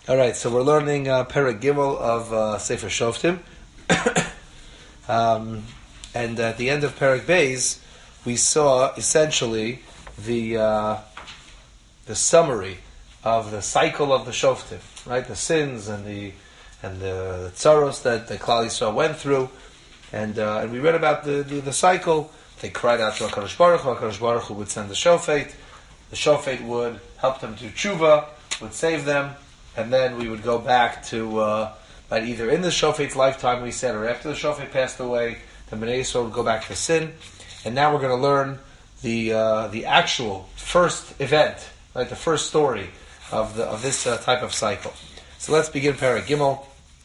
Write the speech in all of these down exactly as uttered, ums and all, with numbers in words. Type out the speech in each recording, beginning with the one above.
All right, so we're learning uh, Perek Gimel of uh, Sefer Shoftim, um, and at the end of Perek Beis, we saw essentially the uh, the summary of the cycle of the Shoftim, right? The sins and the and the tzaros that the Klal Yisrael went through, and uh, and we read about the, the the cycle. They cried out to HaKadosh Baruch Hu. HaKadosh Baruch Hu would send the shofet. The shofet would help them do tshuva, would save them. And then we would go back to, uh, but either in the shofet's lifetime, we said, or after the shofet passed away, the Bnei Yisrael would go back to sin. And now we're going to learn the uh, the actual first event, right? The first story of the of this uh, type of cycle. So let's begin Perek Gimel.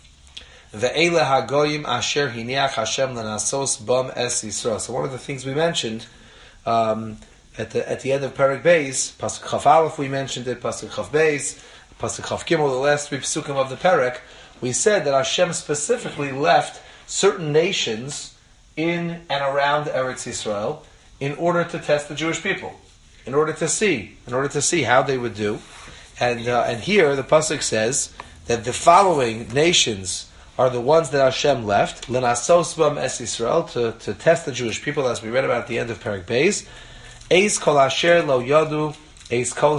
Ve'ele hagoyim asher hiniach Hashem lenasos bam es Yisrael. So one of the things we mentioned um, at the at the end of Perek Beis, Pasuk Chaf Aleph, we mentioned it. Pasuk Chaf Beis. Pasuk Chaf Gimel, the last three Pesukim of the Perek, we said that Hashem specifically left certain nations in and around Eretz Yisrael in order to test the Jewish people, in order to see, in order to see how they would do. And uh, and here the Pasuk says that the following nations are the ones that Hashem left, L'nasos bam es Yisrael, to, to test the Jewish people, as we read about at the end of Perek Beis. Eis kol asher lo yadu Eis kol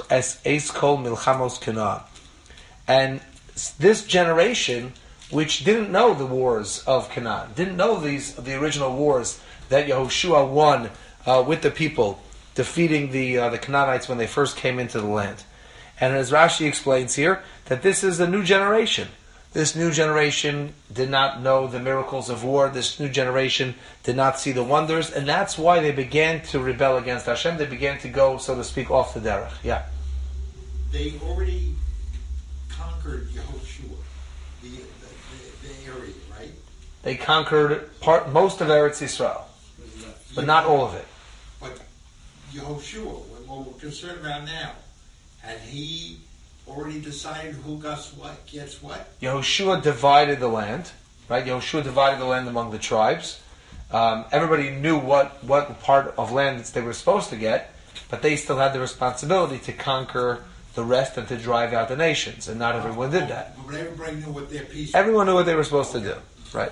milchamos Canaan. And this generation, which didn't know the wars of Canaan, didn't know these the original wars that Yehoshua won uh, with the people, defeating the uh, the Canaanites when they first came into the land. And as Rashi explains here, that this is a new generation. This new generation did not know the miracles of war. This new generation did not see the wonders, and that's why they began to rebel against Hashem. They began to go, so to speak, off the derech. Yeah. They already conquered Yehoshua, the, the, the, the area, right? They conquered part, most of Eretz Yisrael, but yeah, not all of it. But Yehoshua, what we're concerned about now, had he already decided who gets what, gets what? Yehoshua divided the land, right? Yehoshua divided the land among the tribes. Um, everybody knew what, what part of land they were supposed to get, but they still had the responsibility to conquer the rest and to drive out the nations, and not everyone did that. But everybody knew what their piece was. Everyone knew what they were supposed to do, right?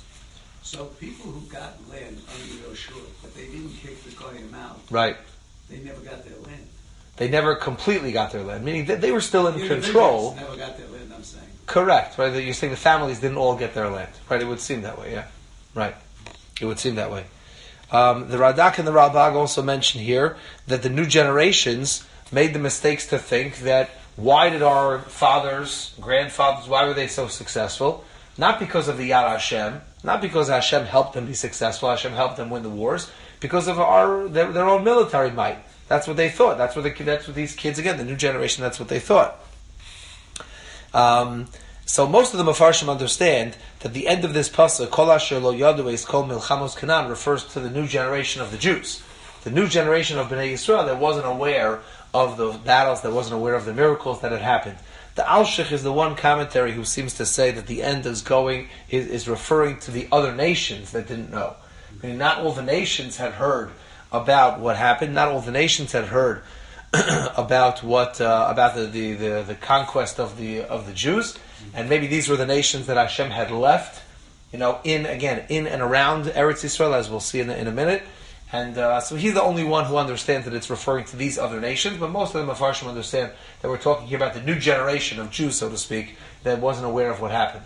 So people who got land under Yehoshua, but they didn't kick the Goyim out, right? They never got their land. They never completely got their land, meaning that they were still in The control. Never got their land, I'm saying. Correct, right? You're saying the families didn't all get their land, right? It would seem that way, yeah. Right. It would seem that way. Um, the Radak and the Ralbag also mention here that the new generations made the mistakes to think that why did our fathers, grandfathers, why were they so successful? Not because of the Yad Hashem, not because Hashem helped them be successful, Hashem helped them win the wars, because of our their, their own military might. That's what they thought. That's what the, that's what these kids, again, the new generation, that's what they thought. Um, so most of the Mefarshim understand that the end of this pasuk, Kol asher lo yadu eis kol milchamos Canaan, refers to the new generation of the Jews. The new generation of Bnei Yisrael that wasn't aware of the battles, that wasn't aware of the miracles that had happened. The Alshich is the one commentary who seems to say that the end is going, is, is referring to the other nations that didn't know. I mean, not all the nations had heard about what happened. Not all the nations had heard about what uh, about the, the, the, the conquest of the of the Jews, and maybe these were the nations that Hashem had left, you know, in again in and around Eretz Yisrael, as we'll see in, in a minute. And uh, so he's the only one who understands that it's referring to these other nations. But most of the Mefarshim understand that we're talking here about the new generation of Jews, so to speak, that wasn't aware of what happened.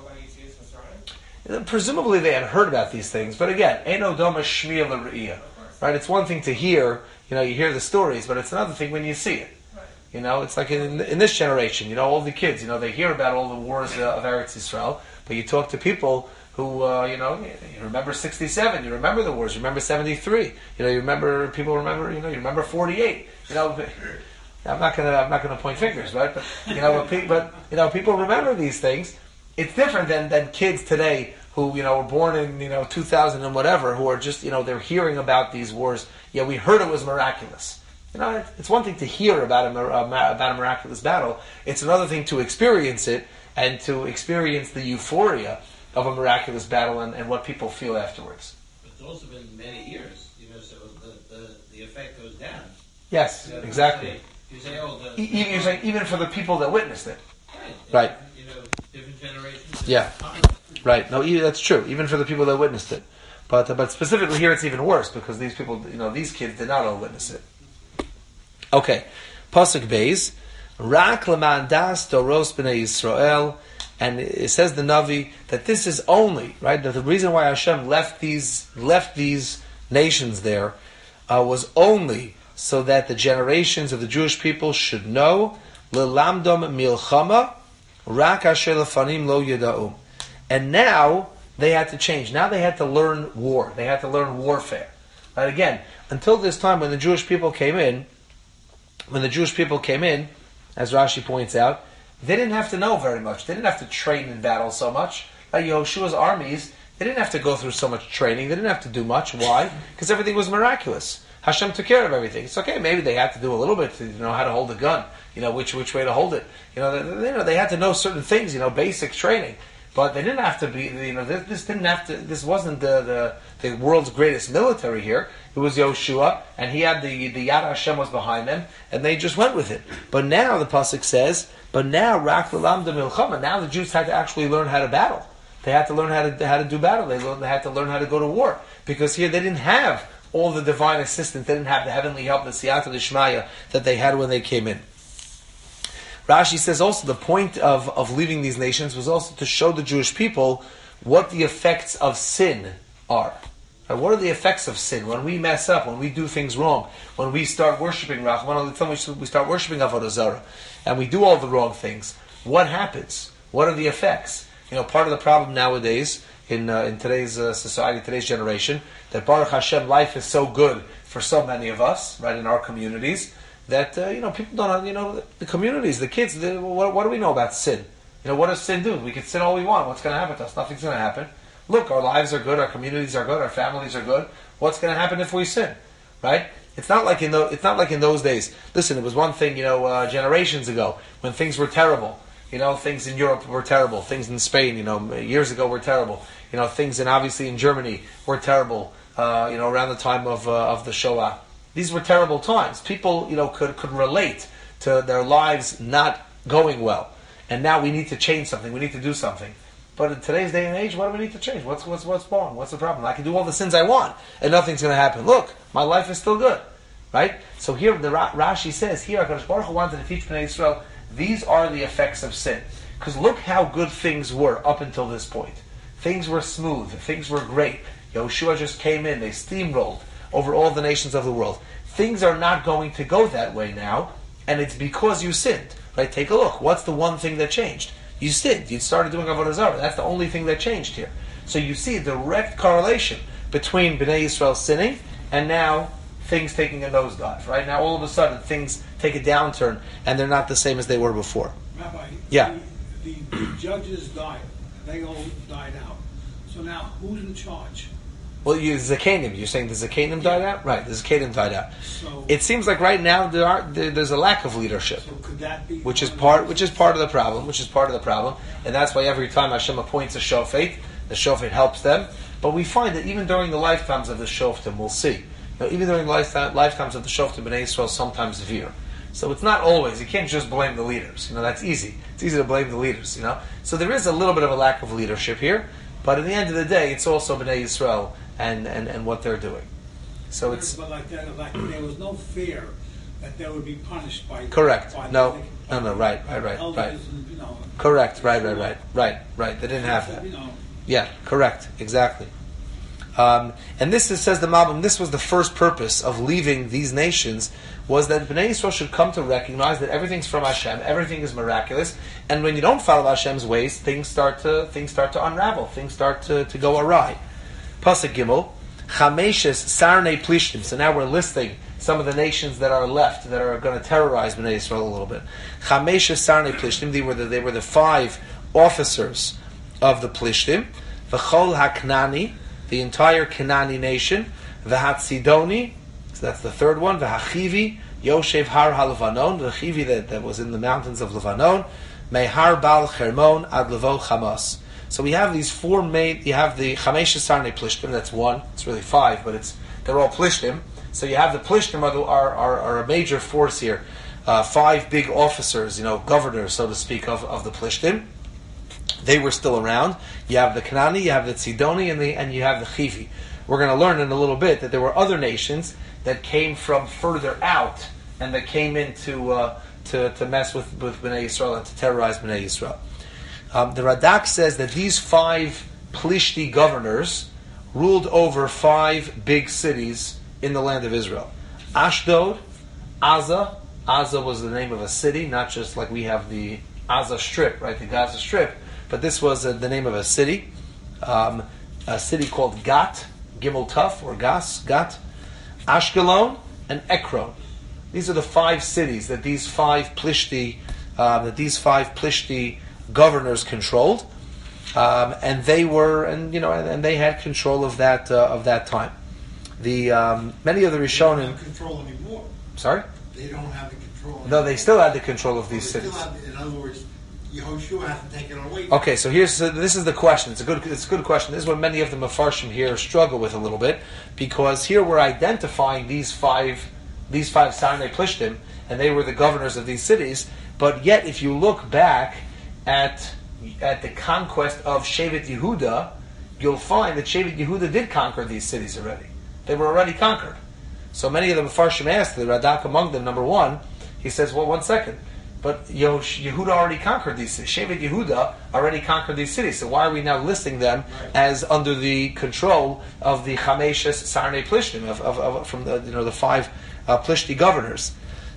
Presumably they had heard about these things, but again, Eino Doma Shmiya L'Re'iyah. Right, it's one thing to hear, you know, you hear the stories, but it's another thing when you see it. Right. You know, it's like in, in this generation, you know, all the kids, you know, they hear about all the wars uh, of Eretz Yisrael, but you talk to people who, uh, you know, you remember sixty-seven, you remember the wars, you remember seventy-three, you know, you remember, people remember, you know, you remember forty-eight, you know, I'm not gonna, I'm not gonna point fingers, right, but, you know, but, pe- but, you know, people remember these things. It's different than, than kids today who, you know, were born in, you know, two thousand and whatever, who are just, you know, they're hearing about these wars. Yeah, we heard it was miraculous. You know, it's one thing to hear about a, about a miraculous battle. It's another thing to experience it and to experience the euphoria of a miraculous battle and, and what people feel afterwards. It's also been many years, you know, so the, the, the effect goes down. Yes, you know, exactly. You say, you say, oh, the, e- you're saying even for the people that witnessed it. yeah, Right. You know, different generations. Yeah. Right. No, e- that's true. Even for the people that witnessed it, but uh, but specifically here, it's even worse because these people, you know, these kids did not all witness it. Okay, pasuk beis, rak leman das doros b'nei Yisrael, and it says the Navi that this is only right. That the reason why Hashem left these left these nations there uh, was only so that the generations of the Jewish people should know lelamdom milchama rak asher lefanim lo yeda'um. And now they had to change. Now they had to learn war. They had to learn warfare. Right? Again, until this time when the Jewish people came in, when the Jewish people came in, as Rashi points out, they didn't have to know very much. They didn't have to train in battle so much. Like Yehoshua's armies, they didn't have to go through so much training. They didn't have to do much. Why? Because everything was miraculous. Hashem took care of everything. It's okay. Maybe they had to do a little bit to know how to hold a gun. You know which which way to hold it. You know they, they, they had to know certain things. You know basic training. But they didn't have to be, you know, this, this didn't have to, this wasn't the, the, the world's greatest military here. It was Yoshua, and he had the, the Yad Hashem was behind them, and they just went with it. But now, the Pasuk says, but now, Rak L'Lamda Milchama, now the Jews had to actually learn how to battle. They had to learn how to, how to do battle. They, learned, they had to learn how to go to war. Because here they didn't have all the divine assistance, they didn't have the heavenly help, the Siyata D'Shmaya, that they had when they came in. Rashi says also the point of, of leaving these nations was also to show the Jewish people what the effects of sin are. Right? What are the effects of sin? When we mess up, when we do things wrong, when we start worshipping Rahman al-Litzam, we start worshipping Avodah Zarah, and we do all the wrong things, what happens? What are the effects? You know, part of the problem nowadays, in uh, in today's uh, society, today's generation, that Baruch Hashem, life is so good for so many of us, right, in our communities, that, uh, you know, people don't, you know, the communities, the kids, the, what, what do we know about sin? You know, what does sin do? We can sin all we want. What's going to happen to us? Nothing's going to happen. Look, our lives are good, our communities are good, our families are good. What's going to happen if we sin? Right? It's not like in the, it's not like in those days. Listen, it was one thing, you know, uh, generations ago, when things were terrible. You know, things in Europe were terrible. Things in Spain, you know, years ago were terrible. You know, things in, obviously, in Germany were terrible, uh, you know, around the time of uh, of the Shoah. These were terrible times. People, you know, could, could relate to their lives not going well. And now we need to change something. We need to do something. But in today's day and age, what do we need to change? What's what's what's wrong? What's the problem? I can do all the sins I want, and nothing's going to happen. Look, my life is still good, right? So here, the Rashi says, here, HaKadosh Baruch Hu wanted to teach Bnei Yisrael, these are the effects of sin. Because look how good things were up until this point. Things were smooth. Things were great. Yoshua just came in. They steamrolled over all the nations of the world. Things are not going to go that way now, and it's because you sinned. Right? Take a look. What's the one thing that changed? You sinned. You started doing Avodah Zarah. That's the only thing that changed here. So you see a direct correlation between Bnei Yisrael sinning and now things taking a nosedive. Right? Now all of a sudden things take a downturn and they're not the same as they were before. Rabbi, yeah. the, the, the judges died. They all died out. So now who's in charge? Well, you Zakanim. You're saying the Zakanim died out, right? The Zakanim died out. So it seems like right now there are there, there's a lack of leadership, so could that be which is part which is part of the problem, which is part of the problem, and that's why every time Hashem appoints a shofet, the shofet helps them. But we find that even during the lifetimes of the shoftim, we'll see, you know, even during the lifetime, lifetimes of the shoftim, Bnei Yisrael sometimes veer. So it's not always. You can't just blame the leaders. You know, that's easy. It's easy to blame the leaders. You know, so there is a little bit of a lack of leadership here. But at the end of the day, it's also Bnei Yisrael and, and, and what they're doing. So it's but like that, like there was no fear that they would be punished by correct. By No, the, no, no, right, right, right, elders right. And, you know, Correct. Right, right, right, right, right. They didn't have that. You know, Yeah, correct. Exactly. Um, and this is, says the Malbim, this was the first purpose of leaving these nations, was that Bnei Yisrael should come to recognize that everything's from Hashem, everything is miraculous, and when you don't follow Hashem's ways, things start to things start to unravel, things start to, to go awry. Pasuk Gimel, Chameshes Sarnei Plishtim. So now we're listing some of the nations that are left that are going to terrorize Bnei Yisrael a little bit. Chameshes Sarnei Plishtim. They were the, they were the five officers of the Plishtim. V'chol HaKnani, the entire Kenani nation. V'Hatzidoni, so that's the third one. V'Hachivi, Yoshev Har HaLevanon, the Chivi that, that was in the mountains of Levanon. Mehar Bal Chermon Ad Levo Chamas. So we have these four main. You have the Chamesh Sarnei Plishtim. That's one. It's really five, but it's they're all Plishtim. So you have the Plishtim are, are, are, are a major force here. uh, five big officers, you know, governors, so to speak, of, of the Plishtim. They were still around. You have the Kanani, you have the Tzidoni, and, the, and you have the Chivi. We're going to learn in a little bit that there were other nations that came from further out and that came in to, uh, to, to mess with, with Bnei Yisrael and to terrorize Bnei Yisrael. Um, the Radak says that these five Plishti governors ruled over five big cities in the land of Israel. Ashdod, Aza. Aza was the name of a city, not just like we have the Aza Strip, right, the Gaza Strip, but this was uh, the name of a city. Um, a city called Gat, Gimel Tuf, or Gas, Gat, Ashkelon, and Ekron. These are the five cities that these five Plishti, uh, that these five Plishti governors controlled, um, and they were, and you know, and, and they had control of that uh, of that time. The um, many of the They don't Rishonim, have control anymore. sorry, They don't have the control. no, they still had the control of They these still cities. have, in other words, Yehoshua hasn't taken it away. Okay, so here's so this is the question. It's a good it's a good question. This is what many of the Mefarshim here struggle with a little bit, because here we're identifying these five these five Sarnei Plishtim, and they were the governors of these cities. But yet, if you look back at at the conquest of Shevet Yehuda, you'll find that Shevet Yehuda did conquer these cities already. They were already conquered. So many of the Mefarshim asked, the Radak among them, number one, he says, well, one second. But Yehuda already conquered these cities. Shevet Yehuda already conquered these cities. So why are we now listing them as under the control of the Chameshes Sarnei Plishtim, of, of, of, from the you know the five uh, Plishti governors?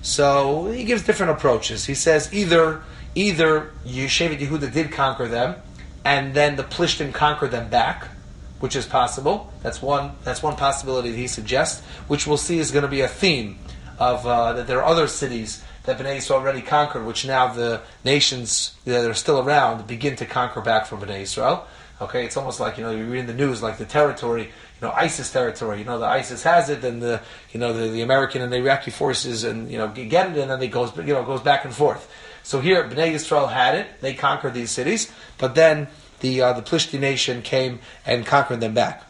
So he gives different approaches. He says either either Shevet Yehuda did conquer them, and then the Plishtim conquered them back, which is possible. That's one. That's one possibility that he suggests, which we'll see is going to be a theme of uh, that there are other cities that Bnei Yisrael already conquered, which now the nations that are still around begin to conquer back from Bnei Yisrael. Okay, it's almost like, you know, you read in the news, like the territory, you know, ISIS territory, you know, the ISIS has it, and the, you know, the, the American and the Iraqi forces, and, you know, get it, and then it goes, you know, goes back and forth. So here, Bnei Yisrael had it, they conquered these cities, but then the, uh, the Plishti nation came and conquered them back.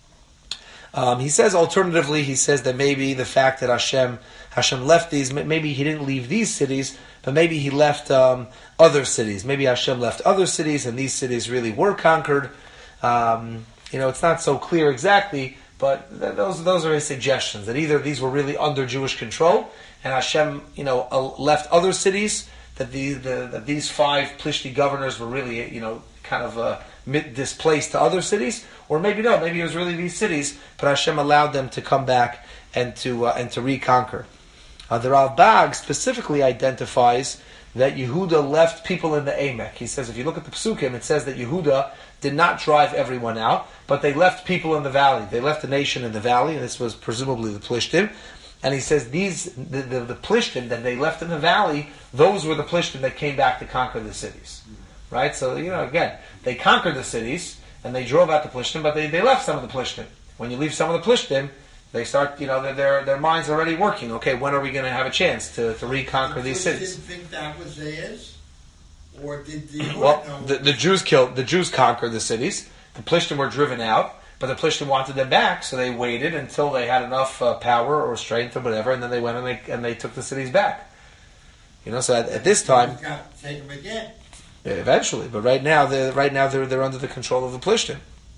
Um, he says, alternatively, he says that maybe the fact that Hashem Hashem left these, maybe he didn't leave these cities, but maybe he left um, other cities. Maybe Hashem left other cities, and these cities really were conquered. Um, you know, it's not so clear exactly, but th- those those are his suggestions, that either these were really under Jewish control, and Hashem, you know, uh, left other cities, that, the, the, that these five Plishti governors were really, you know, kind of uh, displaced to other cities, or maybe no, maybe it was really these cities, but Hashem allowed them to come back and to uh, and to reconquer. Uh, the Rav Bag specifically identifies that Yehuda left people in the Emek. He says, if you look at the Psukim, it says that Yehuda did not drive everyone out, but they left people in the valley. They left the nation in the valley, and this was presumably the Plishtim. And he says these the, the, the Plishtim that they left in the valley, those were the Plishtim that came back to conquer the cities. Right? So, you know, again, they conquered the cities, and they drove out the Plishtim, but they, they left some of the Plishtim. When you leave some of the Plishtim, they start, you know, their their, their minds are already working. Okay, when are we going to have a chance to, to reconquer these They cities? didn't think that was theirs, or did the Well, know? the, the Jews killed, the Jews conquered the cities. The Plishtim were driven out, but the Plishtim wanted them back, so they waited until they had enough uh, power or strength or whatever, and then they went and they and they took the cities back. You know, so at, at this time, got to take them again. eventually, but right now, they're right now they're they're under the control of the Plishtim.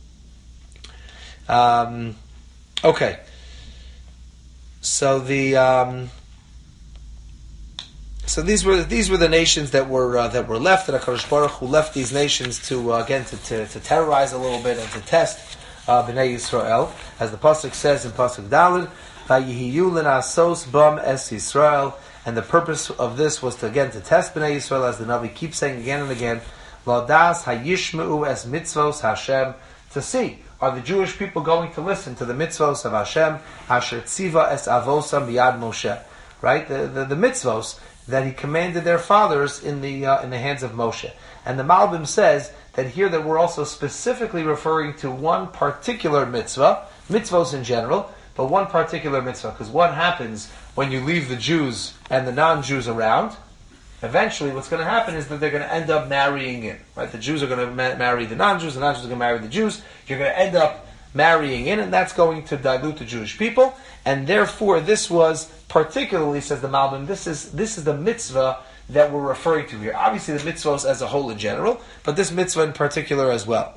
Um, okay. So the um, so these were these were the nations that were uh, that were left, and HaKadosh Baruch Hu left these nations to uh, again to, to, to terrorize a little bit and to test uh, Bnei Yisrael, as the pasuk says in pasuk Daled, "Vayihiyu lenasos bam es Yisrael," and the purpose of this was to again to test Bnei Yisrael, as the Navi keeps saying again and again, "Ladas hayishmeu es mitzvos Hashem," to see, are the Jewish people going to listen to the mitzvos of Hashem, Asher Tziva es Avosam Biyad Moshe, right? The, the the mitzvos that He commanded their fathers in the uh, in the hands of Moshe. And the Malbim says that here that we're also specifically referring to one particular mitzvah, mitzvos in general, but one particular mitzvah, because what happens when you leave the Jews and the non-Jews around? Eventually, what's going to happen is that they're going to end up marrying in. Right? The Jews are going to ma- marry the non-Jews, the non-Jews are going to marry the Jews. You're going to end up marrying in, and that's going to dilute the Jewish people. And therefore, this was particularly, says the Malbim, this is this is the mitzvah that we're referring to here. Obviously, the mitzvahs as a whole in general, but this mitzvah in particular as well.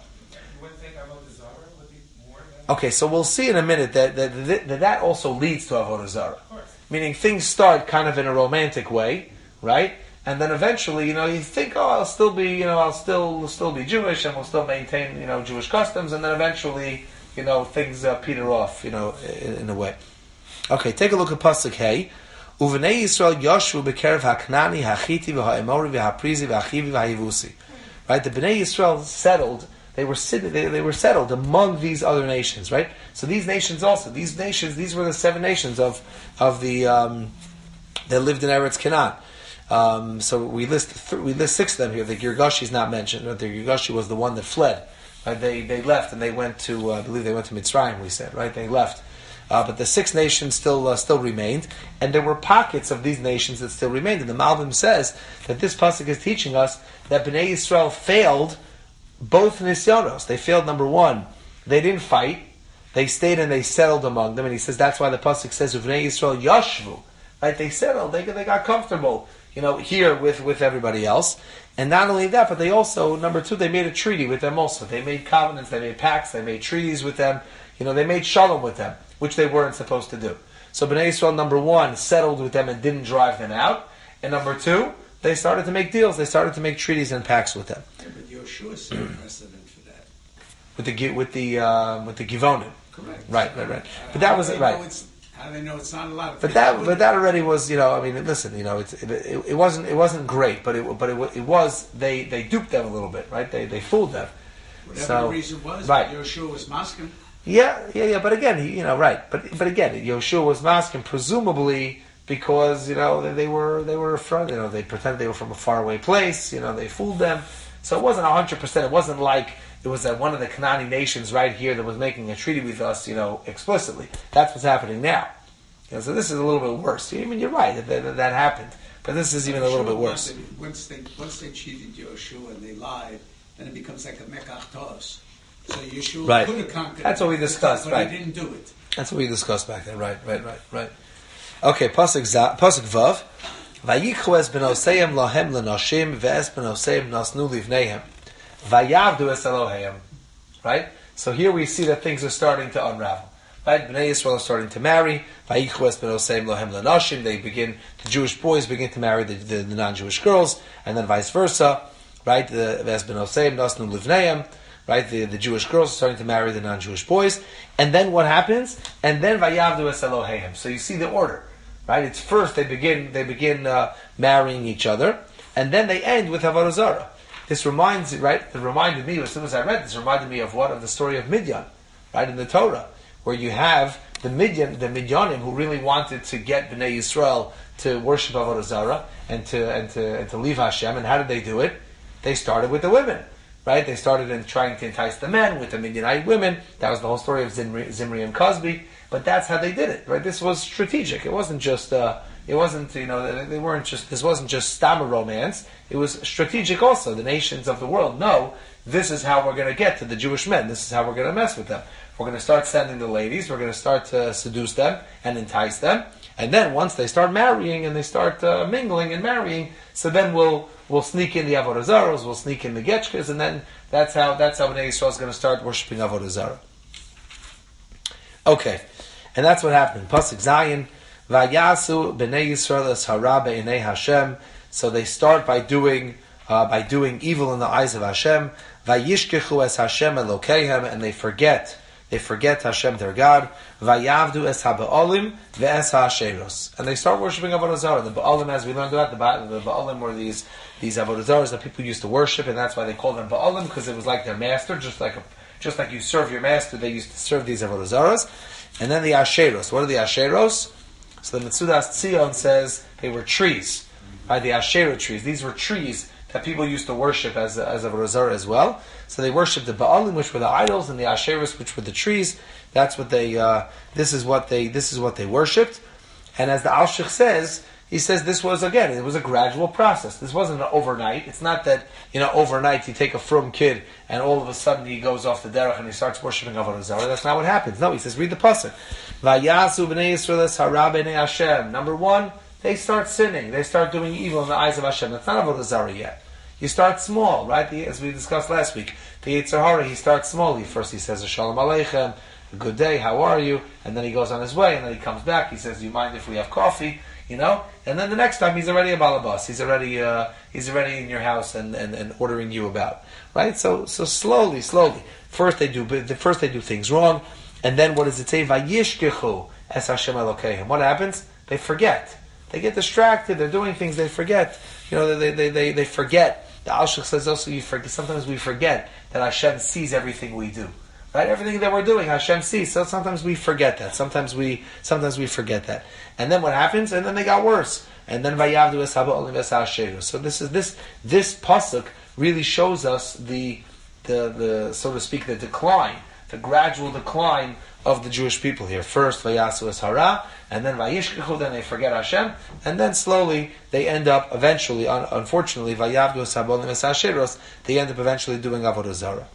Okay, so we'll see in a minute that that, that, that, that also leads to Avodah Zarah. Meaning things start kind of in a romantic way, right? And then eventually, you know, you think, oh, I'll still be, you know, I'll still still be Jewish and we'll still maintain, you know, Jewish customs, and then eventually, you know, things uh, peter off, you know, in, in a way. Okay, take a look at Pasuk Hey. Uvenei Yisrael Yoshu Bekerev HaKnani HaChiti V'HaEmori V'HaPrizi V'HaChivi V'HaYevusi. Right, the Bnei Yisrael settled. They were sitting, they, they were settled among these other nations, right? So these nations also, these nations, these were the seven nations of of the um, that lived in Eretz Canaan. Um, so we list th- we list six of them here. The Girgashi is not mentioned. The Girgashi was the one that fled. Right? They they left and they went to uh, I believe they went to Mitzrayim. We said right. They left, uh, but the six nations still uh, still remained, and there were pockets of these nations that still remained. And the Malbim says that this pasuk is teaching us that Bnei Yisrael failed both nisyonos. They failed. Number one, they didn't fight. They stayed and they settled among them. And he says that's why the pasuk says Bnei Yisrael yashvu. Right? They settled. They they got comfortable. You know, here with, with everybody else. And not only that, but they also, number two, they made a treaty with them also. They made covenants, they made pacts, they made treaties with them. You know, they made shalom with them, which they weren't supposed to do. So Bnei Yisrael, number one, settled with them and didn't drive them out. And number two, they started to make deals. They started to make treaties and pacts with them. Yeah, but Yeshua set a precedent for that. With the with the uh, with the Givonim. Correct. Right, right, right. But that was How do right. they know it's- How do they know it's not allowed? But that, but that already was, you know. I mean, listen, you know, it's, it, it, it wasn't, it wasn't great, but it, but it, it was. They, they duped them a little bit, right? They, they fooled them. Whatever so, the reason was, right. Yeshua was masking. Yeah, yeah, yeah. But again, he, you know, right. But, but again, Yoshua was masking, presumably because you know they, they were, they were from, you know, they pretended they were from a faraway place. You know, they fooled them. So it wasn't a hundred percent. It wasn't like it was that one of the Canaanite nations right here that was making a treaty with us, you know, explicitly. That's what's happening now. You know, so this is a little bit worse. I mean, you're right that, that, that happened, but this is even a little bit worse. Once they once they cheated Yeshua and they lied, then it becomes like a mekach tos. So Yeshua Right. could have conquered. That's what we discussed, but right. he didn't do it. That's what we discussed back then. Right, right, right, right. Okay, pasuk za, pasuk vav. Vayichu es benoseim lahem lenoshim ve'es benoseim nasnu livneihem. Vayavdu es Eloheim. Right. So here we see that things are starting to unravel. Right, Bnei Yisrael are starting to marry. Vayichu es benoseim lahem lenoshim. They begin. The Jewish boys begin to marry the, the, the non-Jewish girls, and then vice versa. Right, the ve'es benoseim nasnu livneihem. Right, the, the Jewish girls are starting to marry the non-Jewish boys, and then what happens? And then vayavdu es Eloheim. So you see the order, right? It's first they begin they begin uh, marrying each other, and then they end with Avodah Zarah. This reminds right. It reminded me as soon as I read this. Reminded me of what of the story of Midian, right in the Torah, where you have the Midian the Midianim who really wanted to get Bnei Yisrael to worship Avodah Zarah and to and to and to leave Hashem. And how did they do it? They started with the women. Right, they started in trying to entice the men with the Midianite women. That was the whole story of Zimri, Zimri and Cosby. But that's how they did it. Right, this was strategic. It wasn't just. Uh, it wasn't. You know, they weren't just. This wasn't just stammer romance. It was strategic. Also, the nations of the world know this is how we're going to get to the Jewish men. This is how we're going to mess with them. We're going to start sending the ladies. We're going to start to seduce them and entice them. And then once they start marrying and they start uh, mingling and marrying, so then we'll we'll sneak in the Avodah Zarahs, we'll sneak in the Getchkas, and then that's how that's how Bnei Yisrael is going to start worshiping Avodah Zarah. Okay, and that's what happened. Pasuk Zayin, Vayasu Bnei Yisrael es hara be'inei Hashem. So they start by doing uh, by doing evil in the eyes of Hashem. Vayishkechu es Hashem Elokeihem, and they forget. They forget Hashem, their God. Vayavdu es haBaalim ve'es ha'asheros, and they start worshiping Avodah Zarah. The Baalim, as we learned about, the, ba- the Baalim were these these Avodah Zarahs that people used to worship, and that's why they called them Baalim, because it was like their master, just like a, just like you serve your master. They used to serve these Avodah Zarahs, and then the Asheros. What are the Asheros? So the Metzudas Tzion says they were trees, right? The Asherah trees. These were trees that people used to worship as a, as Avodah Zarah as well. So they worshipped the Baalim, which were the idols, and the Asherahs, which were the trees. That's what they. Uh, this is what they. This is what they worshipped. And as the Alshich says, He says this was, again, it was a gradual process. This wasn't an overnight. It's not that, you know, overnight you take a frum kid and all of a sudden he goes off the derech and he starts worshiping Avodah Zarah. That's not what happens. No, he says, read the pasuk. Vayasu b'nei Yisrael es hara b'nei Hashem. Number one, they start sinning. They start doing evil in the eyes of Hashem. That's not Avodah Zarah yet. You start small, right? The, as we discussed last week. The Yetzer Hara, he starts small. He first he says, Shalom Aleichem, good day, how are you? And then he goes on his way, and then he comes back. He says, do you mind if we have coffee? You know? And then the next time, he's already a balabas. He's already uh, he's already in your house and, and, and ordering you about. Right? So so slowly, slowly. First they do first they do things wrong, and then what does it say? Vayishkechu es Hashem Elokehem. What happens? They forget. They get distracted. They're doing things they forget. You know, they they they, they forget. The Alshich says also, you forget, sometimes we forget that Hashem sees everything we do. Right? Everything that we're doing, Hashem sees. So sometimes we forget that. Sometimes we sometimes we forget that. And then what happens? And then they got worse. And then Vayavdu es haba olim es ha'asheru. So this is this this pasuk really shows us the the the so to speak the decline, the gradual decline of the Jewish people here. First Vayasu es hara, and then Vayishkechu, then they forget Hashem, and then slowly they end up eventually, un- unfortunately, Vayavdu es haba olim es ha'asheru, they end up eventually doing Avodah Zarah.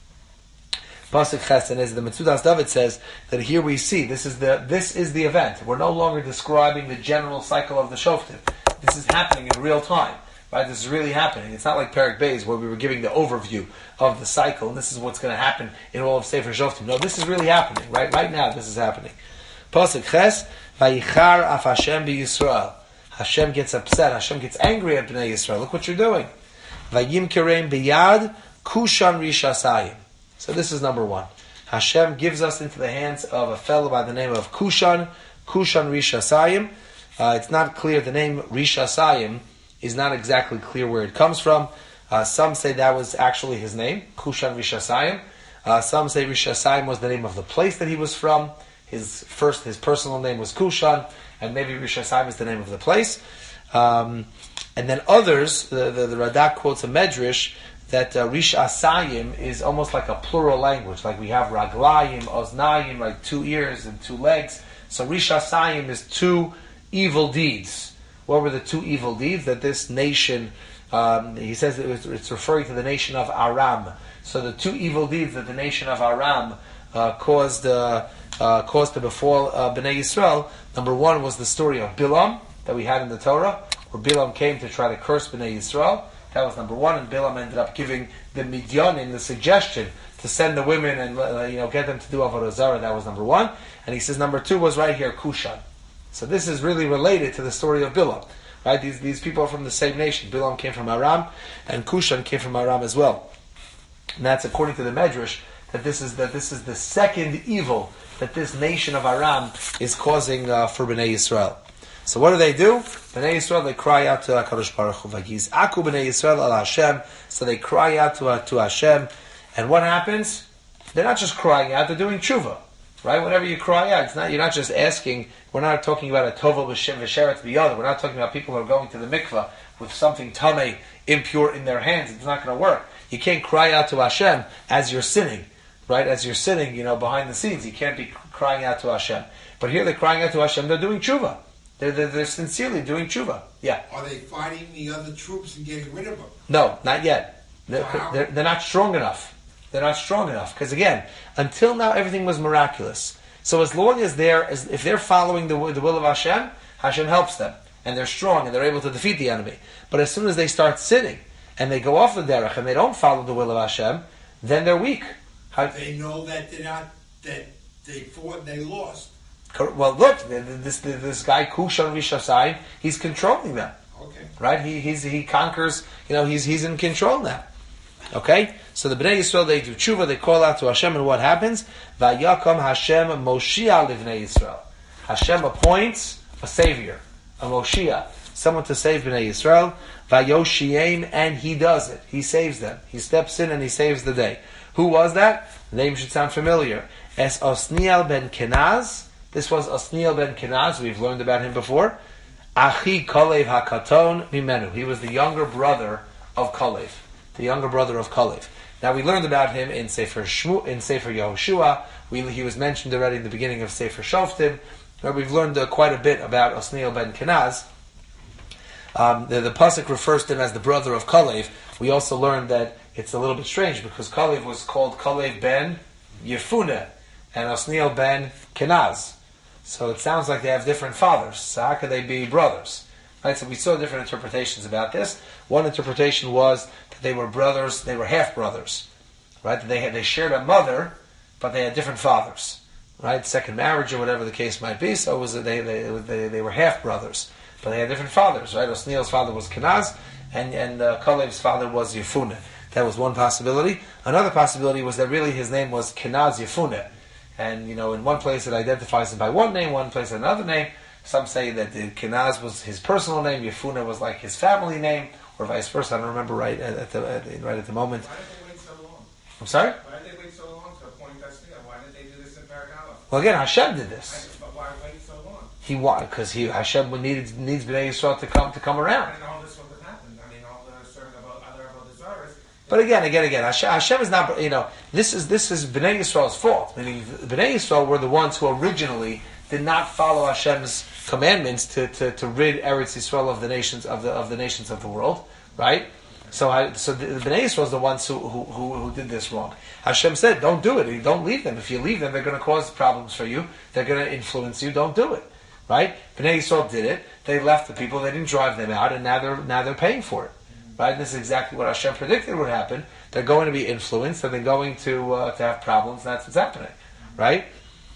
Pasuk Chesed is the Metzudas David says that here we see this is the this is the event. We're no longer describing the general cycle of the Shoftim. This is happening in real time. Right? This is really happening. It's not like Perek Beis where we were giving the overview of the cycle and this is what's going to happen in all of Sefer Shoftim. No, this is really happening. Right? Right now this is happening. Pasuk Ches Vayichar af Hashem b'Yisrael. Hashem gets upset. Hashem gets angry at Bnei Yisrael. Look what you're doing. Vayim kireim biyad kushan rishasayim. So this is number one. Hashem gives us into the hands of a fellow by the name of Kushan, Kushan Rishasayim. Uh, it's not clear, the name Rishasayim is not exactly clear where it comes from. Uh, some say that was actually his name, Kushan Rishasayim. Uh, some say Rishasayim was the name of the place that he was from. His first, his personal name was Kushan, and maybe Rishasayim is the name of the place. Um, and then others, the, the, the Radak quotes a Medrash, that uh, Rish Asayim is almost like a plural language. Like we have Raglayim, Oznayim, like two ears and two legs. So Rish Asayim is two evil deeds. What were the two evil deeds? That this nation, um, he says it was, it's referring to the nation of Aram. So the two evil deeds that the nation of Aram uh, caused uh, uh, caused to befall uh, Bnei Yisrael. Number one was the story of Bilam that we had in the Torah, where Bilam came to try to curse Bnei Yisrael. That was number one, and Bilam ended up giving the Midyanim the suggestion to send the women and uh, you know get them to do Avodah Zarah. That was number one, and he says number two was right here, Kushan. So this is really related to the story of Bilam, right? These these people are from the same nation. Bilam came from Aram, and Kushan came from Aram as well. And that's according to the Medrash that this is that this is the second evil that this nation of Aram is causing uh, for Bnei Yisrael. So what do they do? Bnei Yisrael, they cry out to HaKadosh Baruch Hu. Vagiz aku Bnei Yisrael al Hashem. So they cry out to, uh, to Hashem. And what happens? They're not just crying out, they're doing tshuva. Right? Whenever you cry out, it's not, you're not just asking, we're not talking about a tovel v'sheret b'yad. We're not talking about people who are going to the mikveh with something tamei, impure in their hands. It's not going to work. You can't cry out to Hashem as you're sinning. Right? As you're sinning, you know, behind the scenes. You can't be crying out to Hashem. But here they're crying out to Hashem, they're doing tshuva. They're, they're, they're sincerely doing tshuva. Yeah. Are they fighting the other troops and getting rid of them? No, not yet. They're, Wow. they're, they're not strong enough. They're not strong enough. Because again, until now everything was miraculous. So as long as they're, as, if they're following the, the will of Hashem, Hashem helps them. And they're strong and they're able to defeat the enemy. But as soon as they start sinning and they go off the derech and they don't follow the will of Hashem, then they're weak. How, They know that they're not, that they fought and they lost. well, look, this, this, this guy, Kushan Rishasayim, he's controlling them. Okay. Right? He he's, he conquers, you know, he's he's in control now. Okay? So the Bnei Yisrael, they do tshuva, they call out to Hashem, and what happens? Vayakam Hashem Moshiach Livnei Yisrael. Hashem appoints a savior, a Moshiach, someone to save Bnei Yisrael. Vayoshiem, and he does it. He saves them. He steps in and he saves the day. Who was that? The name should sound familiar. Es Osniel ben Kenaz. This was Osniel ben Kenaz. We've learned about him before. Achi Kalev HaKaton Mimenu. He was the younger brother of Kalev. The younger brother of Kalev. Now we learned about him in Sefer Shmu, in Sefer Yehoshua. We, he was mentioned already in the beginning of Sefer Shoftim, where we've learned uh, quite a bit about Osniel ben Kenaz. Um, the, the pasuk refers to him as the brother of Kalev. We also learned that it's a little bit strange because Kalev was called Kalev ben Yefuneh and Osniel ben Kenaz. So it sounds like they have different fathers. So how could they be brothers? Right? So we saw different interpretations about this. One interpretation was that they were brothers, they were half brothers. Right? That they had they shared a mother, but they had different fathers. Right? Second marriage or whatever the case might be. So it was they they they, they were half brothers, but they had different fathers. Right? Osniel's father was Kenaz, and and uh, Kalev's father was Yefuneh. That was one possibility. Another possibility was that really his name was Kenaz Yefuneh. And, you know, in one place it identifies him by one name, one place another name. Some say that the Kenaz was his personal name, Yefuneh was like his family name, or vice versa. I don't remember right at, at the at, right at the moment. Why did they wait so long? I'm sorry? Why did they wait so long to appoint Osniel? Why did they do this in Paragala? Well, again, Hashem did this. But why wait so long? He wanted because he Hashem needed needs Bnei Yisrael to come to come around. And all this would have happened. I mean, all the certain about other about the Zaras. But again, again, again, Hashem, Hashem is not, you know, this is this is Bnei Yisrael's fault. Meaning, Bnei Yisrael were the ones who originally did not follow Hashem's commandments to, to, to rid Eretz Yisrael of the nations of the of the nations of the world, right? So, I, so the, the Bnei Yisrael is the ones who, who who who did this wrong. Hashem said, "Don't do it. Don't leave them. If you leave them, they're going to cause problems for you. They're going to influence you. Don't do it." Right? Bnei Yisrael did it. They left the people. They didn't drive them out, and now they're now they're paying for it. Right? This is exactly what Hashem predicted would happen. They're going to be influenced, and they're going to uh, to have problems. And that's what's happening, right?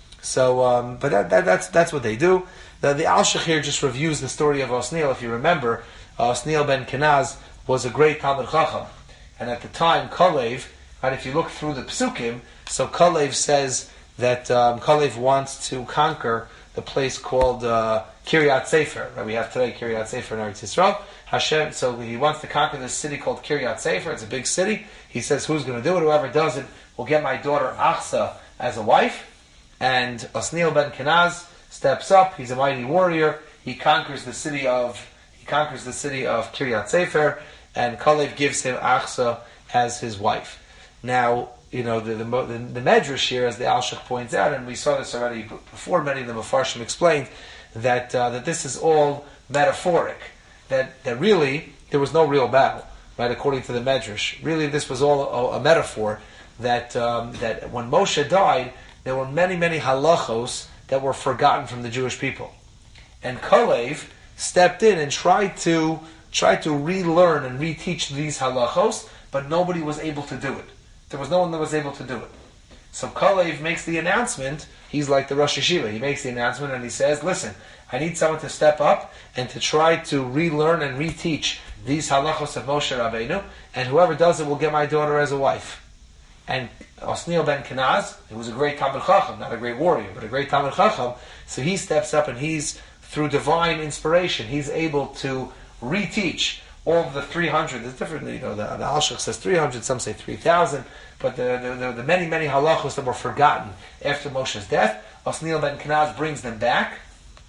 So, um, but that, that, that's that's what they do. The, the Alshich here just reviews the story of Osniel. If you remember, uh, Osniel ben Kenaz was a great Talmid Chacham, and at the time, Kalev. Right? If you look through the Psukim, so Kalev says that um, Kalev wants to conquer the place called uh, Kiryat Sefer. Right? We have today Kiryat Sefer in Eretz Yisrael. Hashem, so he wants to conquer this city called Kiryat Sefer. It's a big city. He says, who's going to do it? Whoever does it will get my daughter Achsa as a wife. And Osniel ben Kenaz steps up. He's a mighty warrior. He conquers the city of he conquers the city of Kiryat Sefer, and Kalev gives him Achsa as his wife. Now, you know the the, the, the Medrash here, as the Alshich points out, and we saw this already before. Many of the Mefarshim explained that uh, that this is all metaphoric. That, that really, there was no real battle, right, according to the Medrash. Really, this was all a, a metaphor, that um, that when Moshe died, there were many, many halachos that were forgotten from the Jewish people. And Kalev stepped in and tried to tried to relearn and reteach these halachos, but nobody was able to do it. There was no one that was able to do it. So Kalev makes the announcement. He's like the Rosh Yeshiva. He makes the announcement and he says, listen, I need someone to step up and to try to relearn and reteach these halachos of Moshe Rabbeinu, and whoever does it will get my daughter as a wife. And Osniel ben Kenaz, who was a great Talmid Chacham, not a great warrior, but a great Talmid Chacham, so he steps up and he's, through divine inspiration, he's able to reteach all of the three hundred, there's different, you know, the, the Alshich says three hundred, some say three thousand, but the, the, the, the many, many halachos that were forgotten after Moshe's death, Osniel ben Kenaz brings them back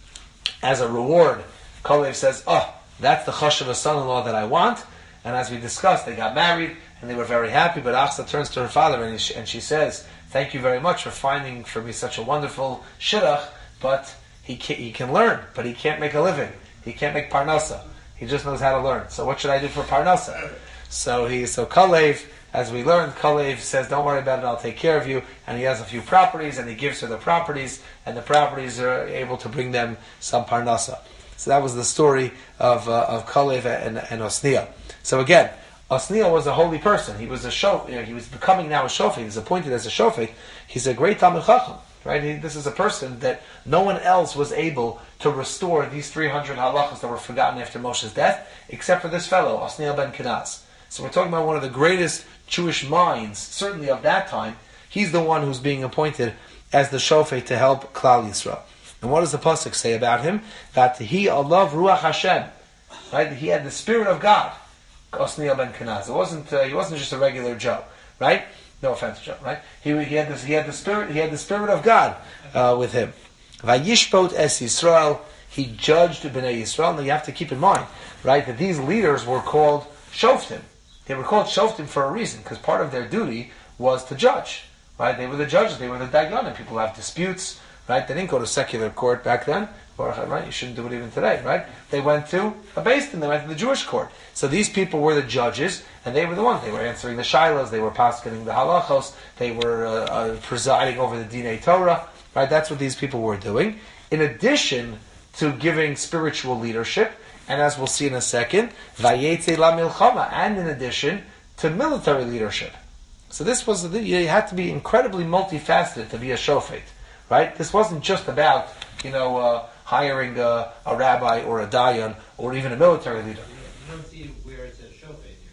as a reward. Kalev says, oh, that's the chush of a son-in-law that I want. And as we discussed, they got married and they were very happy. But Achsa turns to her father and, he, and she says, thank you very much for finding for me such a wonderful shidduch, but he can, he can learn, but he can't make a living. He can't make parnasa. He just knows how to learn. So what should I do for parnasa? So he, so Kalev, as we learned, Kalev says, don't worry about it, I'll take care of you. And he has a few properties, and he gives her the properties, and the properties are able to bring them some parnasa. So that was the story of uh, of Kalev and, and Osniel. So again, Osniel was a holy person. He was a shofet. You know, he was becoming now a shofet. He's appointed as a shofet. He's a great Talmid Chacham. Right? He, this is a person that no one else was able to restore these three hundred halachas that were forgotten after Moshe's death, except for this fellow, Osniel ben Kenaz. So we're talking about one of the greatest Jewish minds, certainly of that time. He's the one who's being appointed as the shofet to help Klal Yisrael. And what does the pasuk say about him? That he Allah Ruach Hashem, right? He had the Spirit of God. Osniel ben Kenaz. It wasn't. Uh, he wasn't just a regular Joe, right? No offense, Joe, right? He he had this. He had the Spirit. He had the Spirit of God uh, with him. Vayishpot es Yisrael. He judged Bnei Yisrael. Now you have to keep in mind, right, that these leaders were called shoftim. They were called shoftim for a reason, because part of their duty was to judge. Right? They were the judges. They were the dayanim. People have disputes. right? They didn't go to secular court back then, right? You shouldn't do it even today, right? They went to a Beis Din, they went to the Jewish court. So these people were the judges, and they were the ones. They were answering the shilas, they were paskening the halachos, they were uh, uh, presiding over the Dinei Torah, right? That's what these people were doing. In addition to giving spiritual leadership, and as we'll see in a second, vayetze la milchama, and in addition to military leadership. So this was, you had to be incredibly multifaceted to be a shofet, right? This wasn't just about, you know, uh, hiring a, a rabbi or a dayan or even a military leader. You don't see where it says shofet here.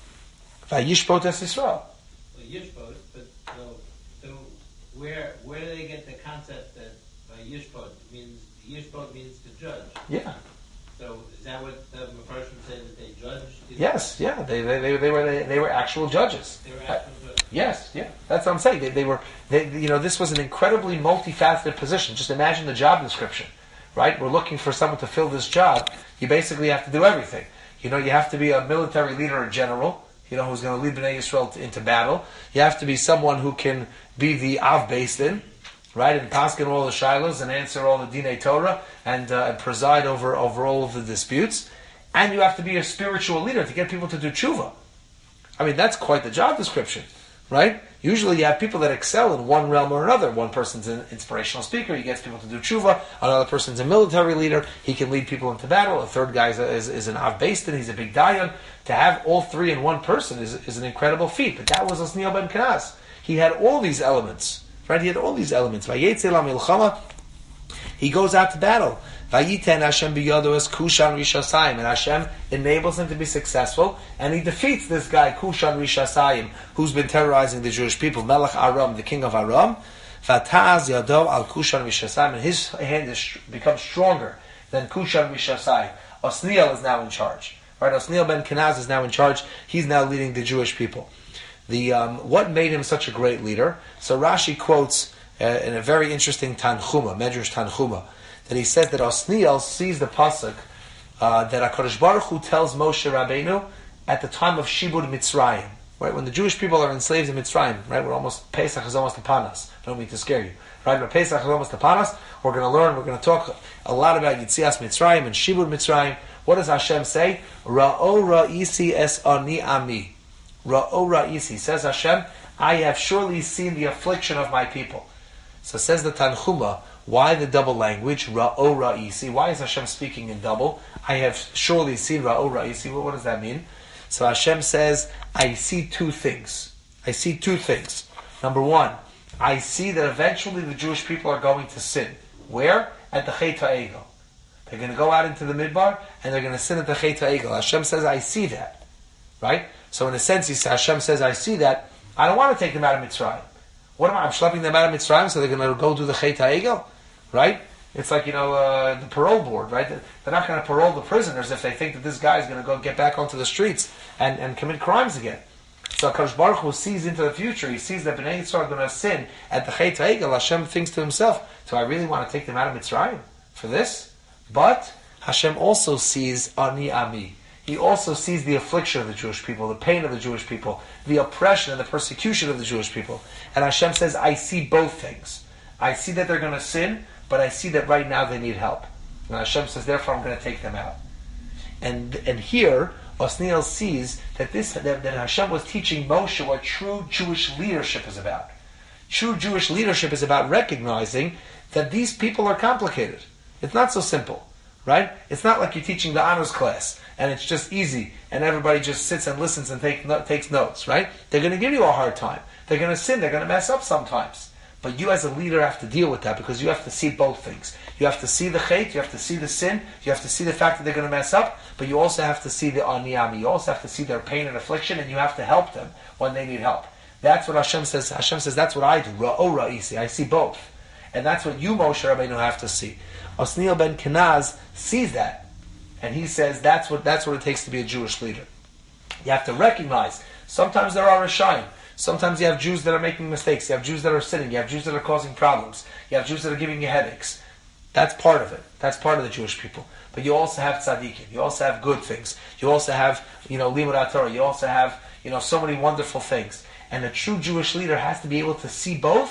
Vayishpot es Yisrael. Well, yishpot, but so, so where where do they get the concept that uh, yishpot means yishpot means to judge? Yeah. So is that what the person said that they judged? Yes. Yeah. They they they, they were they, they were actual judges. They were actual judges. Yes. Yeah. That's what I'm saying. They, they were. They, you know, this was an incredibly multifaceted position. Just imagine the job description, right? We're looking for someone to fill this job. You basically have to do everything. You know, you have to be a military leader or general, you know, who's going to lead Bnei Yisrael to, into battle. You have to be someone who can be the Av Beis Din, right, and paskin all the shilas and answer all the Dinei Torah and, uh, and preside over, over all of the disputes. And you have to be a spiritual leader to get people to do tshuva. I mean, that's quite the job description, right? Usually you have people that excel in one realm or another. One person's an inspirational speaker, he gets people to do tshuva. Another person's a military leader, he can lead people into battle. A third guy is, a, is, is an Av Beis Din, he's a big dayan. To have all three in one person is, is an incredible feat. But that was Osniel ben Kenaz. He had all these elements, right? He had all these elements. Vayetze la milchama, he goes out to battle. Vayiten Hashem biyado es Kushan Rishasayim, and Hashem enables him to be successful, and he defeats this guy Kushan Rishasayim, who's been terrorizing the Jewish people, Melech Aram, the king of Aram. Vataz yado al Kushan Rishasayim, and his hand is, becomes stronger than Kushan Rishasayim. Osniel is now in charge, right? Osniel ben Kenaz is now in charge. He's now leading the Jewish people. The um, what made him such a great leader? So Rashi quotes uh, in a very interesting Tanchuma, Medrash Tanchuma, that he says that Osniel sees the pasuk uh, that HaKadosh Baruch Hu tells Moshe Rabbeinu at the time of Shibud Mitzrayim, right? When the Jewish people are enslaved in Mitzrayim, right? We're almost, Pesach is almost upon us. I don't mean to scare you, right? But Pesach is almost upon us. We're going to learn, we're going to talk a lot about Yitzias Mitzrayim and Shibud Mitzrayim. What does Hashem say? Ra'o ra'isi es ani ami. Ra'o ra'isi, says Hashem, I have surely seen the affliction of my people. So says the Tanchuma, why the double language? Ra'o ra'isi. Why is Hashem speaking in double? I have surely seen Ra'o ra'isi. What, what does that mean? So Hashem says, I see two things. I see two things. Number one, I see that eventually the Jewish people are going to sin. Where? At the Chet HaEgel. They're going to go out into the Midbar and they're going to sin at the Chet HaEgel. Hashem says, I see that. Right? So in a sense, he says, Hashem says, I see that. I don't want to take them out of Mitzrayim. What am I? I'm schlepping them out of Mitzrayim so they're going to go do the Chet HaEgel? Right? It's like, you know, uh, the parole board, right? They're not going to parole the prisoners if they think that this guy is going to go get back onto the streets and, and commit crimes again. So HaKadosh Baruch Hu sees into the future. He sees that Bnei Yisrael are going to sin at the Chet HaEgel. Hashem thinks to himself, so I really want to take them out of Mitzrayim for this? But Hashem also sees Ani Ami. He also sees the affliction of the Jewish people, the pain of the Jewish people, the oppression and the persecution of the Jewish people. And Hashem says, I see both things. I see that they're going to sin, but I see that right now they need help. And Hashem says, therefore I'm going to take them out. And and here, Osniel sees that this that, that Hashem was teaching Moshe what true Jewish leadership is about. True Jewish leadership is about recognizing that these people are complicated. It's not so simple, right? It's not like you're teaching the honors class and it's just easy and everybody just sits and listens and take, no, takes notes, right? They're going to give you a hard time. They're going to sin. They're going to mess up sometimes. But you as a leader have to deal with that because you have to see both things. You have to see the chait, you have to see the sin, you have to see the fact that they're going to mess up, but you also have to see the aniyami. You also have to see their pain and affliction, and you have to help them when they need help. That's what Hashem says. Hashem says, that's what I do. Ra'o ra'isi. I see both. And that's what you, Moshe Rabbeinu, have to see. Osniel ben Kenaz sees that. And he says that's what that's what it takes to be a Jewish leader. You have to recognize, sometimes there are Rishayim. Sometimes you have Jews that are making mistakes. You have Jews that are sinning. You have Jews that are causing problems. You have Jews that are giving you headaches. That's part of it. That's part of the Jewish people. But you also have tzaddikim. You also have good things. You also have, you know, limud Torah. You also have, you know, so many wonderful things. And a true Jewish leader has to be able to see both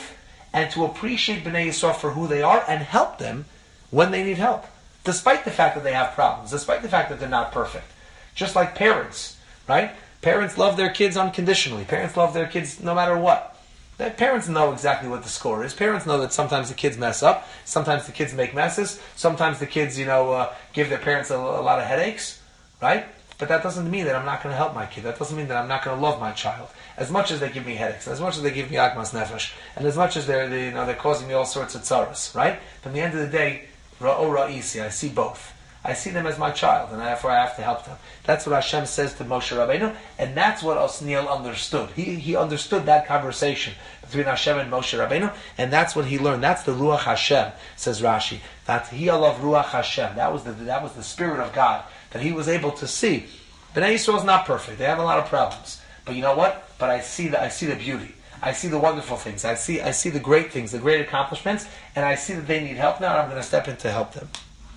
and to appreciate Bnei Yisrael for who they are and help them when they need help, despite the fact that they have problems, despite the fact that they're not perfect. Just like parents, right? Parents love their kids unconditionally. Parents love their kids no matter what. Their parents know exactly what the score is. Parents know that sometimes the kids mess up, sometimes the kids make messes, sometimes the kids, you know, uh, give their parents a, a lot of headaches, right? But that doesn't mean that I'm not going to help my kid. That doesn't mean that I'm not going to love my child. As much as they give me headaches, as much as they give me agmas nefesh, and as much as they're, they, you know, they're causing me all sorts of tzaras, right? But at the end of the day, ra'o ra'isi, I see both. I see them as my child, and therefore I have to help them. That's what Hashem says to Moshe Rabbeinu, and that's what Osniel understood. He he understood that conversation between Hashem and Moshe Rabbeinu, and that's what he learned. That's the Ruach Hashem, says Rashi. That's he love Ruach Hashem. That was the that was the Spirit of God that he was able to see. Bnei Yisrael is not perfect. They have a lot of problems, but you know what? But I see the I see the beauty. I see the wonderful things. I see I see the great things, the great accomplishments, and I see that they need help now, and I'm going to step in to help them.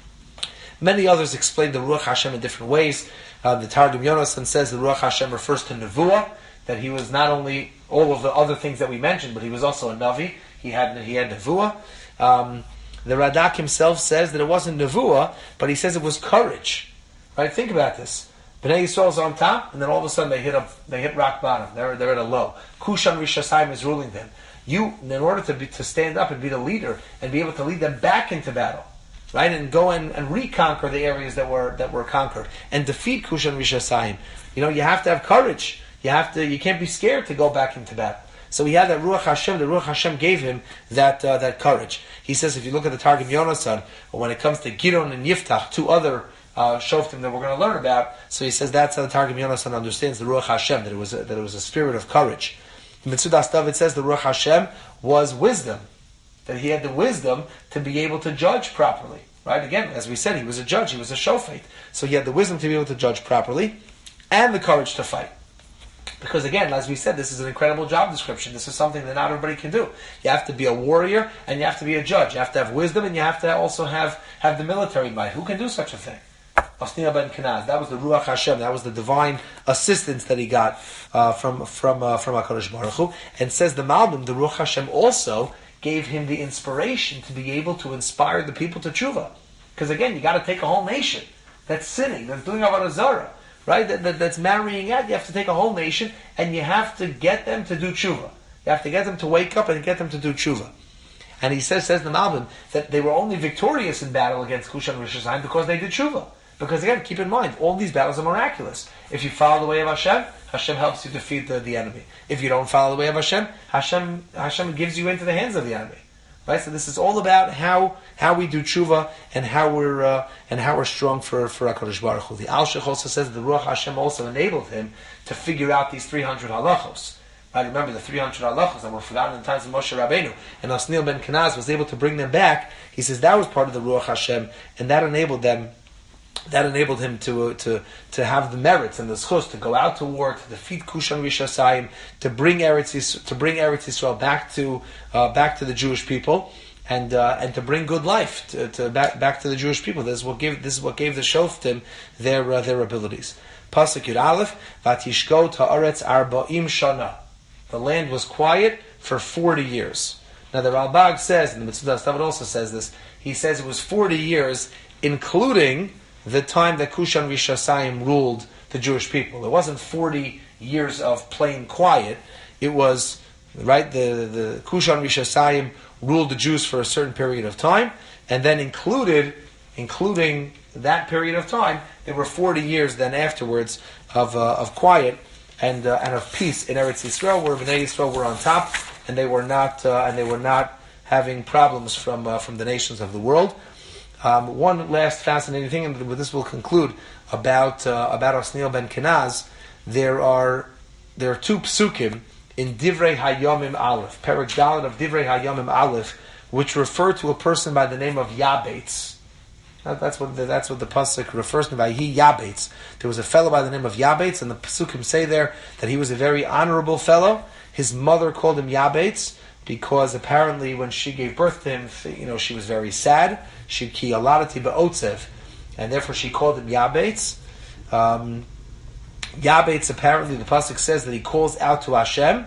Many others explain the Ruach Hashem in different ways. Uh, the Targum Yonasan says the Ruach Hashem refers to Nevuah, that he was not only all of the other things that we mentioned, but he was also a Navi. He had he had Nevuah. Um, the Radak himself says that it wasn't Nevuah, but he says it was courage. Right? Think about this. Bnei Yisrael's on top, and then all of a sudden they hit a, they hit rock bottom. They're they're at a low. Kushan Rishasayim is ruling them. You, in order to be, to stand up and be the leader and be able to lead them back into battle, right, and go and, and reconquer the areas that were that were conquered and defeat Kushan Rishasayim. You know, you have to have courage. You have to. You can't be scared to go back into battle. So he had that Ruach Hashem. The Ruach Hashem gave him that uh, that courage. He says, if you look at the Targum Yonasan, or when it comes to Gidon and Yiftach, two other uh, shoftim that we're going to learn about, so he says that's how the Targum Yonasan understands the Ruach Hashem, that it was a, that it was a spirit of courage. The Mitzudas David says the Ruach Hashem was wisdom. That he had the wisdom to be able to judge properly. Right? Again, as we said, he was a judge, he was a shofet. So he had the wisdom to be able to judge properly, and the courage to fight. Because again, as we said, this is an incredible job description. This is something that not everybody can do. You have to be a warrior, and you have to be a judge. You have to have wisdom, and you have to also have, have the military might. Who can do such a thing? Osniel ben Kenaz. That was the Ruach Hashem. That was the divine assistance that he got uh, from from uh, from HaKadosh Baruch Hu. And says the Malbim, the Ruach Hashem also gave him the inspiration to be able to inspire the people to tshuva. Because again, you got to take a whole nation that's sinning, that's doing avodah zarah, right? That, that, that's marrying out. You have to take a whole nation, and you have to get them to do tshuva. You have to get them to wake up and get them to do tshuva. And he says, says the Malbim, that they were only victorious in battle against Kushan Rishasayim because they did tshuva. Because again, keep in mind, all these battles are miraculous. If you follow the way of Hashem, Hashem helps you defeat the, the enemy. If you don't follow the way of Hashem, Hashem Hashem gives you into the hands of the enemy. Right? So this is all about how how we do tshuva and how we're uh, and how we're strong for for HaKadosh Baruch Hu. The Alshich also says the Ruach Hashem also enabled him to figure out these three hundred halachos. Right? Remember the three hundred halachos that were forgotten in the times of Moshe Rabbeinu, and Osniel ben Kenaz was able to bring them back. He says that was part of the Ruach Hashem, and that enabled them. That enabled him to uh, to to have the merits and the schus to go out to war, to defeat Kushan Rishasayim, to bring Eretz Yisrael, to bring Eretz Yisrael back to uh, back to the Jewish people, and uh, and to bring good life to, to back back to the Jewish people. This is what gave this is what gave the Shoftim their uh, their abilities. Pasuk Yud Aleph, Vatishko Haaretz Arba'im Shana. The land was quiet for forty years. Now the Ralbag says, and the Mitzudas David also says this. He says it was forty years, including the time that Kushan Rishasayim ruled the Jewish people. It wasn't forty years of plain quiet. It was, right, the, the Kushan Rishasayim ruled the Jews for a certain period of time, and then included, including that period of time, there were forty years then afterwards of uh, of quiet and uh, and of peace in Eretz Yisrael, where Bnei Yisrael were on top, and they were not uh, and they were not having problems from uh, from the nations of the world. Um, one last fascinating thing, and with this we'll conclude, about uh, about Osniel ben Kenaz. There are there are two psukim in Divrei Hayomim Aleph, Perek Dalet of Divrei Hayomim Aleph, which refer to a person by the name of Yabeitz. That's what the, that's what the pasuk refers to. By he Yabeitz. There was a fellow by the name of Yabeitz, and the psukim say there that he was a very honorable fellow. His mother called him Yabeitz because apparently when she gave birth to him, you know, she was very sad. She ki aladati be'otzev, and therefore she called him Yabeitz. Um, Yabeitz, apparently the pasuk says that he calls out to Hashem,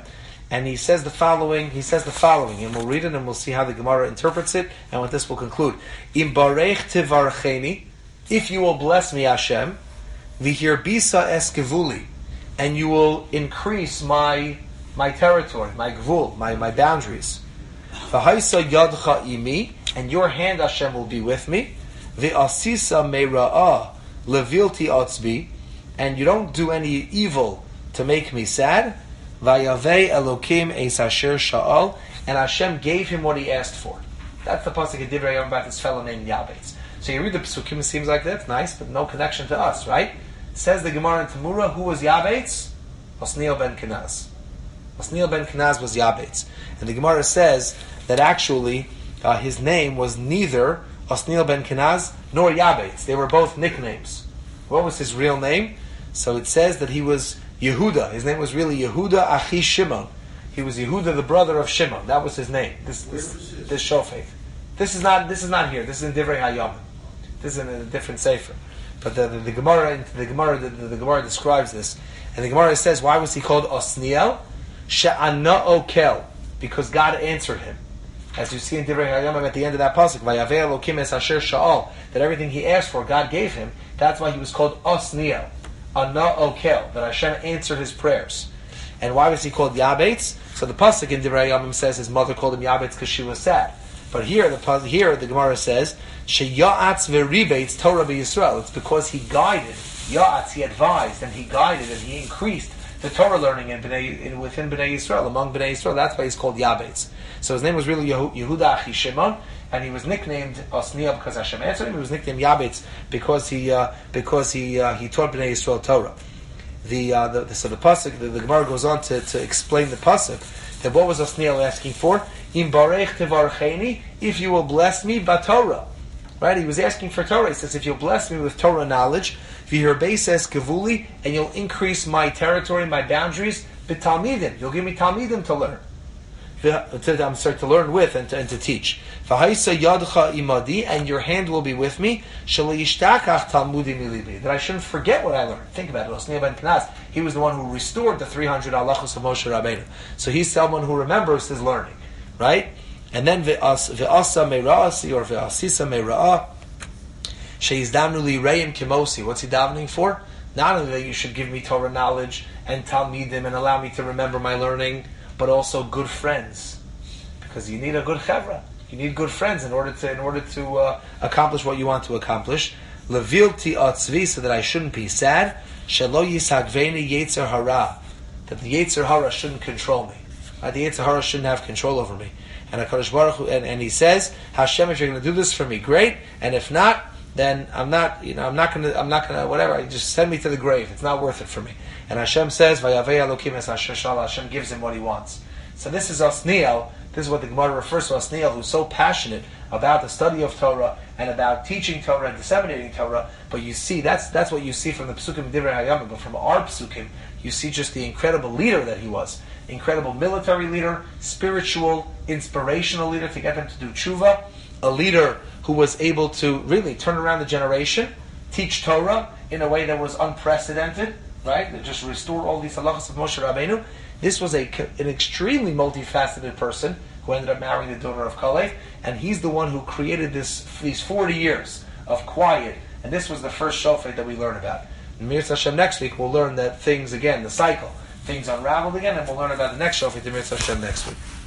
and he says the following. He says the following, and we'll read it, and we'll see how the Gemara interprets it, and with this we'll conclude. Im barech tivarcheni, if you will bless me, Hashem, v'hir bisa eskevuli, and you will increase my my territory, my gvul, my my boundaries. V'haisa yadcha imi, and your hand, Hashem, will be with me. V'asisa meira'ah levilti atzbi, and you don't do any evil to make me sad. Vayavei Elokim eis asher sha'al, and Hashem gave him what he asked for. That's the pasuk in Divrei Hayom about this fellow named Yabetz. So you read the psukim, it seems like that's nice, but no connection to us, right? Says the Gemara in Tamura, who was Yabetz? Osniel ben Kenaz. Osniel ben Kenaz was Yabetz. And the Gemara says that actually uh, his name was neither Osniel ben Kenaz nor Yabetz. They were both nicknames. What was his real name? So it says that he was Yehuda. His name was really Yehuda Achi Shimon. He was Yehuda, the brother of Shimon. That was his name. This this this shofet. This is not this is not here. This is in Divrei Hayom. This is in a different sefer. But the the, the Gemara the Gemara the, the, the Gemara describes this, and the Gemara says, why was he called Osniel? She'ana okel, because God answered him. As you see in Divrei Hayom at the end of that pasuk, Vayavei Elokim es asher sha'al, that everything he asked for, God gave him. That's why he was called Osniel. Ana okel, that Hashem answered his prayers. And why was he called Yabetz? So the pasuk in Divrei Hayom says his mother called him Yabetz because she was sad. But here the here the Gemara says Sheya'atz v'ribeitz Torah b'Yisrael. It's because he guided, Ya'atz, he advised and he guided and he increased the Torah learning in Bnei, in, within Bnei Yisrael, among Bnei Yisrael. That's why he's called Yabetz. So his name was really Yehu, Yehuda Achi Shimon, and he was nicknamed Osniel because Hashem answered him. He was nicknamed Yabetz because he uh, because he uh, he taught Bnei Yisrael Torah. The, uh, the, the so the pasuk the, the Gemara goes on to, to explain the pasuk that what was Osniel asking for? Im barech tevarcheni, if you will bless me by Torah. Right? He was asking for Torah. He says, if you'll bless me with Torah knowledge, v'hir beises kavuli, and you'll increase my territory, my boundaries, b'talmidim. You'll give me talmidim to learn. To, I'm sorry, to learn with and to, and to teach. V'haisa yadcha imadi, and your hand will be with me. Shalishtakach talmudim milibi, that I shouldn't forget what I learned. Think about it. Osniel ben Kenaz, he was the one who restored the three hundred halachos of Moshe Rabbeinu. So he's someone who remembers his learning, right? And then ve'asa meira'asi or ve'asisa meira'ah sheizdamnu li reim kimosi. What's he davening for? Not only that you should give me Torah knowledge and talmidim and allow me to remember my learning, but also good friends, because you need a good chevra. You need good friends in order to in order to uh, accomplish what you want to accomplish. Levilti atzvi, so that I shouldn't be sad. Shelo yisagveni yetzer hara, that the yetzer hara shouldn't control me. Uh, the yetzer hara shouldn't have control over me. And HaKadosh Baruch Hu, and, and he says, Hashem, if you're going to do this for me, great. And if not, then I'm not, you know, I'm not going to, I'm not going to, whatever. Just send me to the grave. It's not worth it for me. And Hashem says, Vayavei Elokim es asher sha'al. Hashem gives him what he wants. So this is Osniel. This is what the Gemara refers to Osniel, who's so passionate about the study of Torah and about teaching Torah and disseminating Torah. But you see, that's that's what you see from the Psukim Divrei Hayom. But from our Psukim, you see just the incredible leader that he was. Incredible military leader, spiritual, inspirational leader to get them to do tshuva. A leader who was able to really turn around the generation, teach Torah in a way that was unprecedented, right? That just restored all these halachas of Moshe Rabbeinu. This was a, an extremely multifaceted person who ended up marrying the daughter of Kalev, and he's the one who created this these forty years of quiet. And this was the first shofet that we learn about. In Mir Hashem next week, we'll learn that things again, the cycle, things unraveled again, and we'll learn about the next shofet in Mir Hashem next week.